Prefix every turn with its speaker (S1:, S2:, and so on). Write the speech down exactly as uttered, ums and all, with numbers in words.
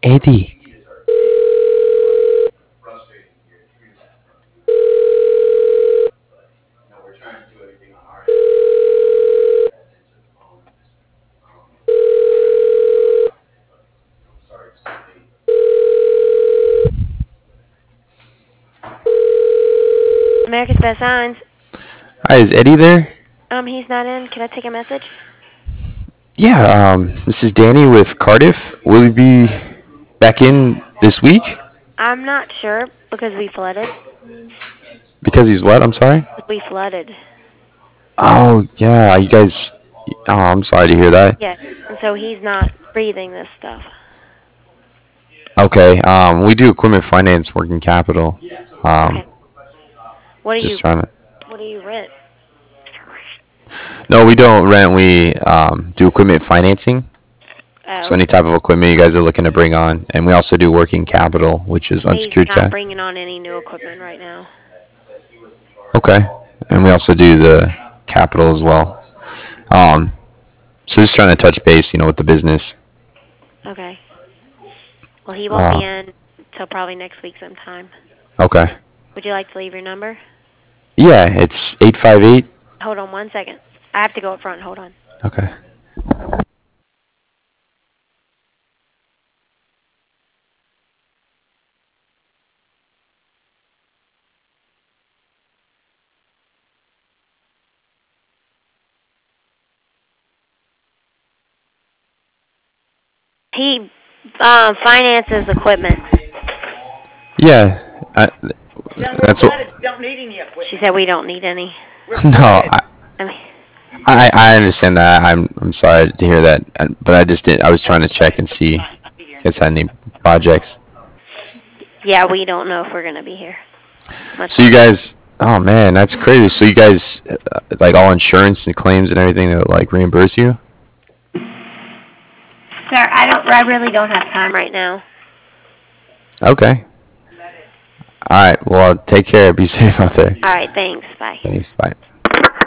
S1: Eddie.
S2: America's Best Signs.
S1: Hi, is Eddie there?
S2: Um, he's not in. Can I take a message?
S1: Yeah, um, this is Danny with Cardiff. Will he be back in this week?
S2: I'm not sure because we flooded.
S1: Because he's what? I'm sorry?
S2: We flooded.
S1: Oh, yeah, you guys. Oh, I'm sorry to hear that.
S2: Yes, and so he's not breathing this stuff.
S1: Okay, um, we do equipment finance, working capital. Um,
S2: Okay. What do
S1: just
S2: you
S1: trying to.
S2: What do you rent?
S1: No, we don't rent. We um, do equipment financing. So
S2: Oh,
S1: any type of equipment you guys are looking to bring on, and we also do working capital, which is
S2: he's
S1: unsecured
S2: not
S1: cash.
S2: bringing on any new equipment right now.
S1: Okay, and we also do the capital as well. Um, so just trying to touch base, you know, with the business.
S2: Okay. Well, he won't be
S1: Uh,
S2: in until probably next week sometime.
S1: okay.
S2: Would you like to leave your number?
S1: Yeah, it's eight five eight.
S2: Hold on one second. I have to go up front. Hold on.
S1: Okay.
S2: He um, finances equipment.
S1: Yeah, I, that's what.
S2: She said we don't need any.
S1: No, I,
S2: I mean,
S1: I I understand that. I'm I'm sorry to hear that, and- but I just did. I was trying to check and see if you guys had any projects.
S2: yeah, we don't know if we're gonna be here. Much
S1: So you guys, oh man, that's crazy. So you guys, uh, like all insurance and claims and everything, that like reimburse you?
S2: Sir, I don't. I really don't have time right now.
S1: Okay. All right. Well, take care. Be safe out there.
S2: All right, thanks. Bye.
S1: Thanks. Bye.